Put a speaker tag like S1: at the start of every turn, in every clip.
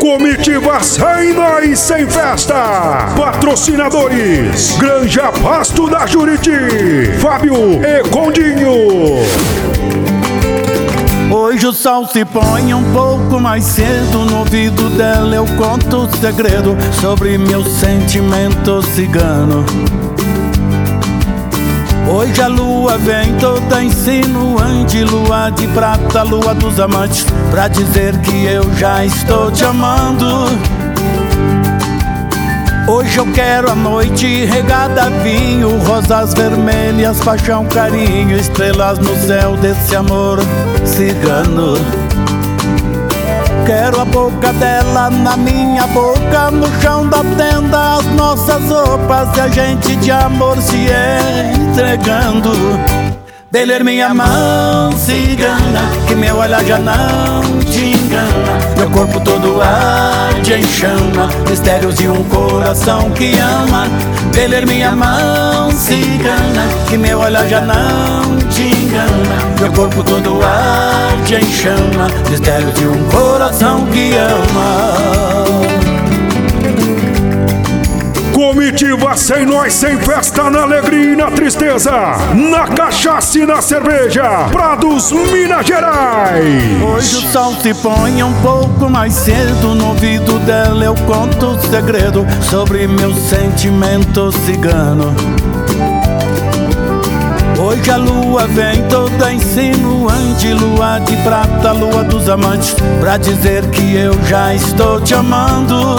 S1: Comitiva Sem Nós Sem Festa. Patrocinadores: Granja Pasto da Juriti, Fábio e Condinho.
S2: Hoje o sol se põe um pouco mais cedo. No ouvido dela eu conto o segredo sobre meu sentimento cigano. Hoje a lua vem toda insinuante, lua de prata, lua dos amantes, pra dizer que eu já estou te amando. Hoje eu quero a noite regada a vinho, rosas vermelhas, paixão, carinho, estrelas no céu desse amor cigano. Quero a boca dela na minha boca, no chão da tenda as nossas roupas e a gente de amor se entregando. Dele minha mão cigana, que meu olhar já não te engana. Meu corpo todo arde em chama, mistérios de um coração que ama. Dele minha mão cigana, que meu olhar já não te engana. Meu corpo todo arde em chama, mistérios de um coração que ama.
S1: Comitiva Sem Nós Sem Festa, na alegria e na tristeza, na cachaça e na cerveja. Prados, Minas Gerais.
S2: Hoje o sol se põe um pouco mais cedo. No ouvido dela eu conto o segredo sobre meu sentimento cigano. Hoje a lua vem toda insinuante, lua de prata, lua dos amantes, pra dizer que eu já estou te amando.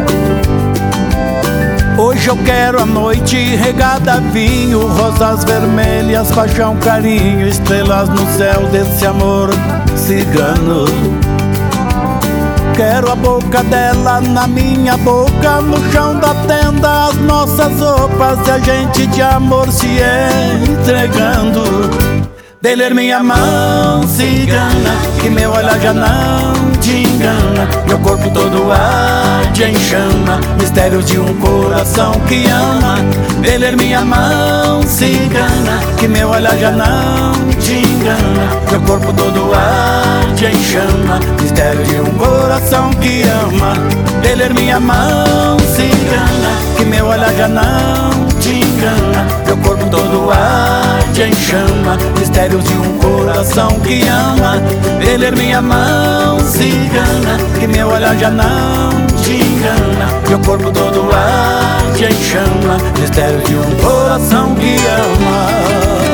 S2: Hoje eu quero a noite regada a vinho, rosas vermelhas, paixão, carinho, estrelas no céu desse amor cigano. Quero a boca dela na minha boca, no chão da tenda as nossas roupas e a gente de amor se entregando. Dele minha mão cigana, que meu olhar já não te engana. Meu corpo todo arde em chama, mistérios de um coração que ama. Dele minha mão cigana, que meu olhar já não te engana. Meu corpo todo arde em chama, mistério de um coração que ama. Dele minha mão cigana, que meu olhar já não te engana. Meu corpo todo arde em chama, mistérios de um coração que ama. Dele minha mão cigana, que meu olhar já não te engana. Meu corpo todo arde em chama, mistérios de um coração que ama.